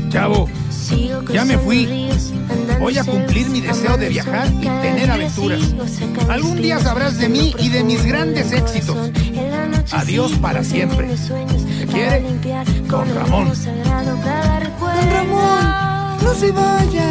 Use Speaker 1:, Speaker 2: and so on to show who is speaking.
Speaker 1: Chavo, ya me fui. Voy a cumplir mi deseo de viajar y tener aventuras. Algún día sabrás de mí y de mis grandes éxitos. Adiós para siempre. ¿Te quiere? Don Ramón.
Speaker 2: Don Ramón, no se vaya.